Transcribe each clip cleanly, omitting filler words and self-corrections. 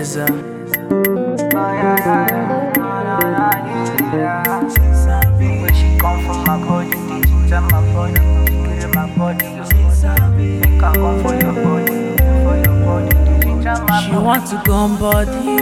Ebenezer. When she come from my body, the ginger my body, kill my body. Make her come for your body, the ginger my She want to come body.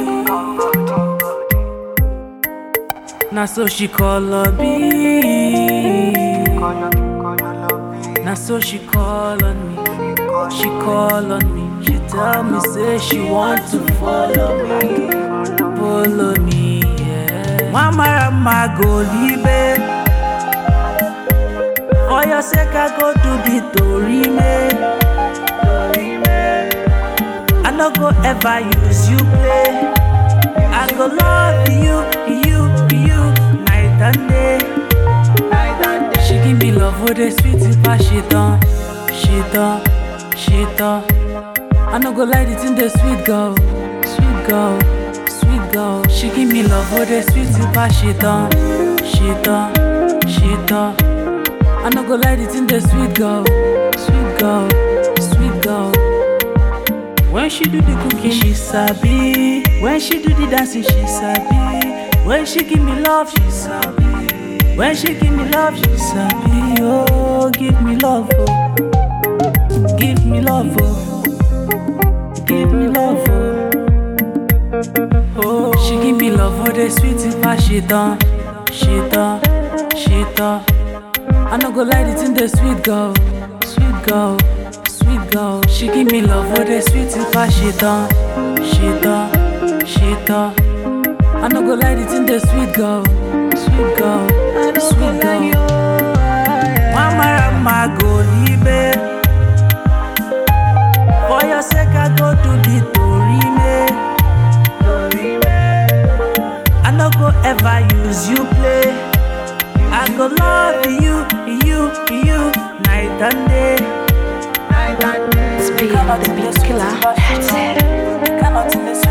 Now so she call on me. Now so she call on me. She call on me. She tell me say she want to follow me. Follow me, yeah. Mama Rama go libe. For your sake I go to the Torime. I no go ever use you play. I go love you, night and day. She give me love with the sweet but she done. I no go lie, it in the sweet girl. She give me love with the sweet but she done. I no go lie, it in the sweet girl. When she do the cooking, she sabi. When she do the dancing, she sabi. When she give me love, she sabi. When she give me love, she sabi. Oh, give me love, oh. Give me love, oh. Give me love, oh. Oh, she give me love, oh, the sweet but she done. I no go lie, it in the sweet girl. She give me love with the sweet but she done. I no go lie, it in the sweet girl. Mama Rama go libe. For your sake I go to the Torime. I no go ever use you play. I go love you, night and day. Speaking of the beat killer, that's it.